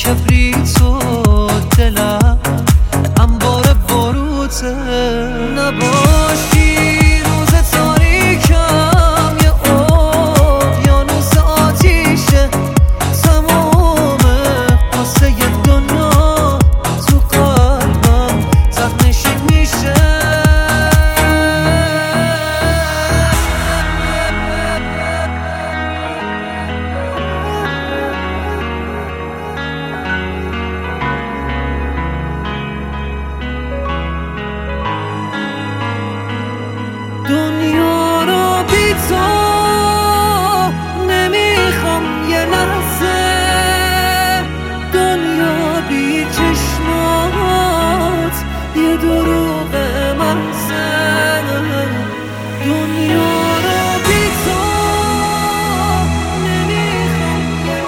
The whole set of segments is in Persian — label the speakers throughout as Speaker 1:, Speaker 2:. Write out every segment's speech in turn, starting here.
Speaker 1: کبریت و دلم انبار باروته نباشی روز تاریکم یه اقیانوس آتیشه تمومه قصه دنیا تو قلبم زخم نشین میشه دنیا رو بی تو نمیخوام یه لحظه دنیا بی چشمات یه دروغ محضه دنیا رو بی تو نمیخوام یه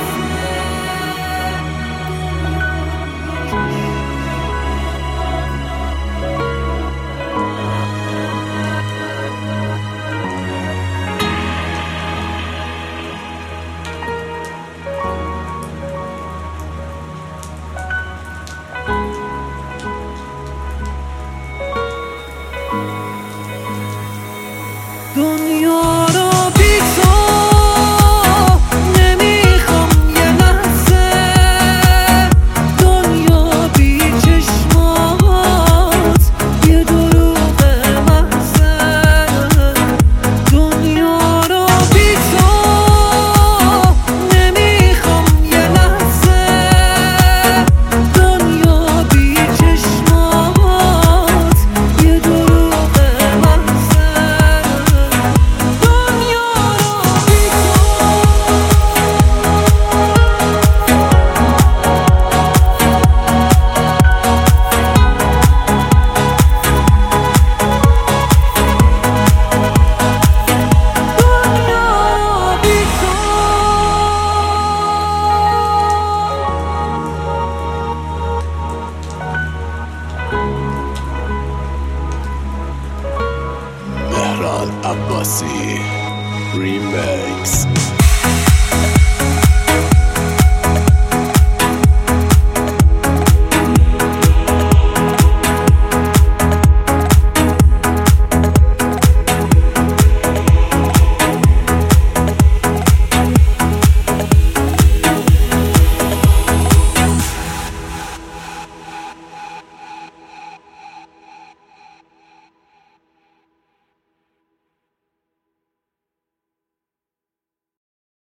Speaker 1: دنیا رو بی تو نمیخوام یه لحظه دنیا بی چشمات یه دروغ محضه دنیا رو بی تو نمیخوام یه لحظه دنیا بی چشمات یه دروغ محضه
Speaker 2: مهران عباسی ریمیکس.